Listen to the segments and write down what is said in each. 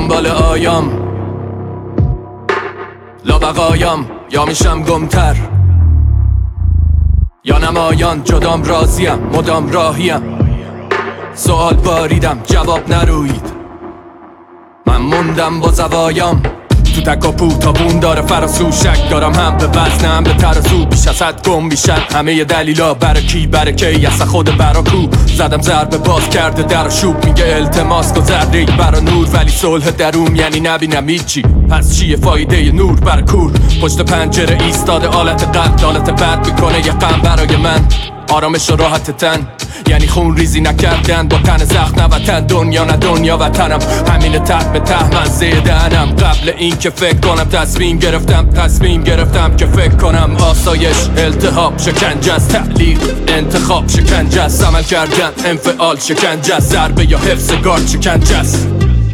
دنبال آیام لابقایم، یا میشم گمتر یا نمایان، جدام راضیم مدام راهیم. سوال باریدم جواب نروید، من موندم با زوایام. تو تکاپو تابون داره فراسو، شک دارم هم به وزن هم به ترازو. بیش از حد گم بیشن همه دلیلا، برا کی برا کی اصلا خود برا کو. زدم ضربه باز کرده در شوب، میگه التماس کن ذره برا نور، ولی صلح درون یعنی نبینم هیچی. پس چیه فایده نور برا کور؟ پشت پنجره ایستاده آلت قلب، آلت بد میکنه یه غم برای من. آرامش و راحت تن یعنی خون ریزی نکردن با تن زخم، نه وطن دنیا نه دنیا وطنم. همین ته به ته من زیدنم. قبل این که فکر کنم تصمیم گرفتم که فکر کنم. آسایش التهاب شکنجه است، تعلیق انتخاب شکنجه است، عمل کردن انفعال شکنجه است، ضربه یا حفظ گارد شکنجه است.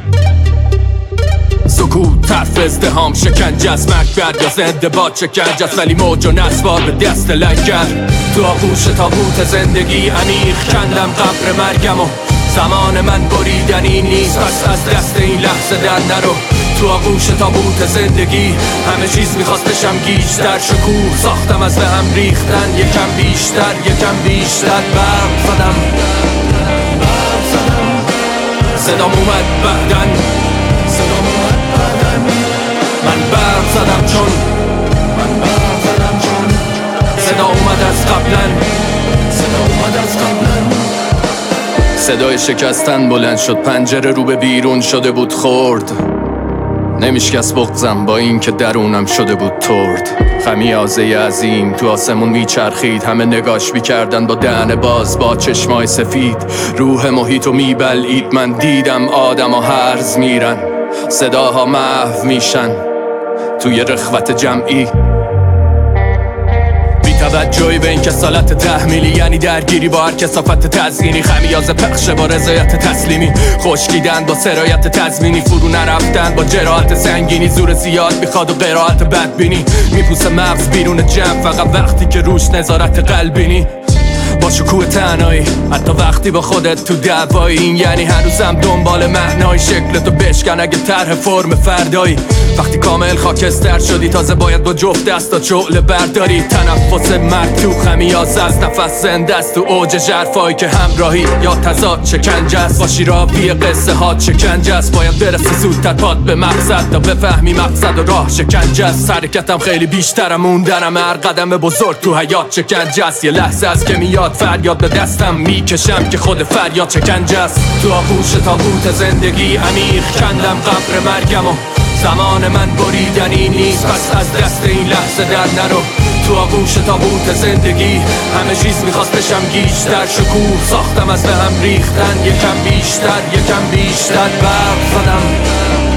سکوت طرف ازدهام شکنجه است، مکبر یا زنده باد شکنجه است، ولی موج و نسوار به دست لنگر. تو آغوش تابوت زندگی عمیق کندم قبر مرگم و زمان من بریدنی نیست، پس از دست این لحظه در نرو. تو آغوش تابوت زندگی همه چیز میخواست بشم گیج، در شکوه ساختم از به هم ریختن، یکم بیشتر برق زدم صدام اومد بعدن، من برق زدم چون صدا اومد از قبلن، صدای شکستن بلند شد، پنجره رو به بیرون شده بود خورد. نمیشکست بغضم با این که درونم شده بود ترد. خمیازه عظیم تو آسمون میچرخید، همه نگاش میکردن با دهن باز با چشمای سفید. روح محیطو میبلعید، من دیدم آدم ها هرز میرن، صداها محو میشن توی رخوت جمعی. توجهی به این کسالت تحمیلی یعنی درگیری با هر کثافت تزیینی. خمیازه پخشه با رضایت تسلیمی، خشکیدن با سرایت تضمینی، فرو نرفتن با جراحت سنگینی. زور زیاد میخواد و قرائت بدبینی، میپوسه مغز بیرون جمع فقط وقتی که روش نظارت قلبینی. با شکوه تنهایی حتی وقتی با خودت تو دعوایی، این یعنی هنوزم دنبال معنای شکلتو بشکن اگه طرح فرم فردایی. وقتی کامل خاکستر شدی تازه باید با جفت دستا شعله برداری. تنفس مرگ تو خمیازه از نفس زنده است، تو اوج ژرفایی که همراهی یا تضاد شکنجه است. با شیراوی قصه هات شکنجه است، باید برسه زودتر پات به مقصد تا بفهمی مقصد و راه شکنجه است. حرکتم خیلی بیشترم موندنم، هر قدم بزرگ تو حیات شکنجه است. یه لحظه از که میاد فریاد به دستم میکشم که خود فریاد شکنجه است. تو آغوش تابوت زندگی عمیق کندم قبر مرگم و زمان من بریدنی نیست، پس از دست این لحظه در نرو. تو آغوش تابوت زندگی همه چیز میخواست بشم گیج، در شکوه ساختم از به هم ریختن، یکم بیشتر برق زدم